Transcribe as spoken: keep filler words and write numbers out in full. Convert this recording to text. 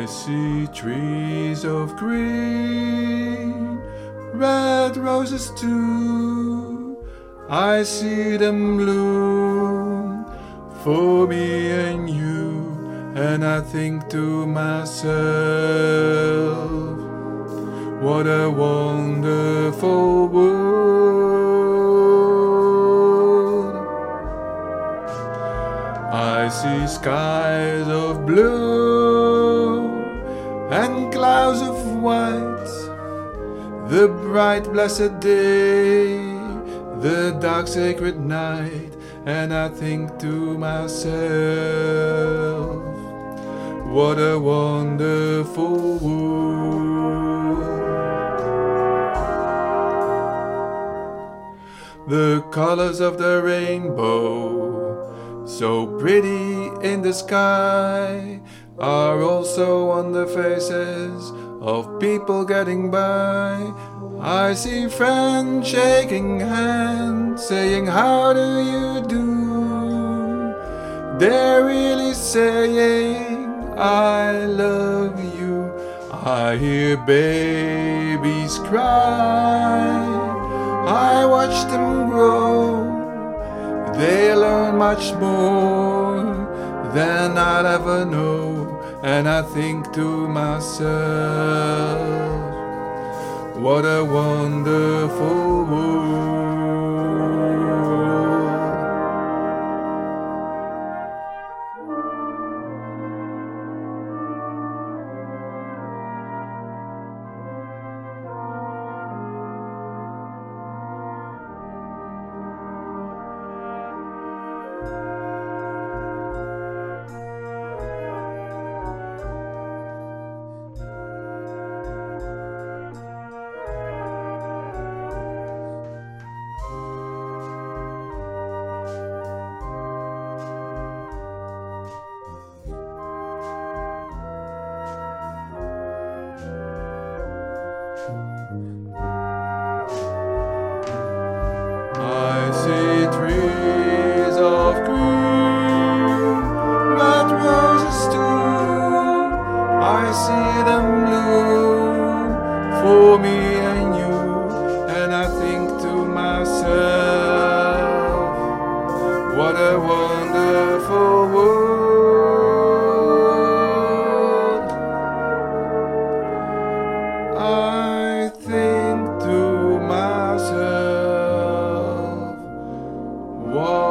see trees of green, red roses too. I see them bloom for me and you, and I think to myself, what a wonderful world. I see skies of blue and clouds of white, the bright blessed day, the dark sacred night, and I think to myself, what a wonderful world. The colors of the rainbow, so pretty in the sky, are also on the faces of people getting by. I see friends shaking hands, saying, how do you do? They're really saying, I love you. I hear babies cry, I watch them grow. They learn much more than I'll ever know, and I think to myself, what a wonderful world. I see trees of green, red roses too. I see them bloom for me and you, and I think to myself, what a wonderful world. I think to myself, what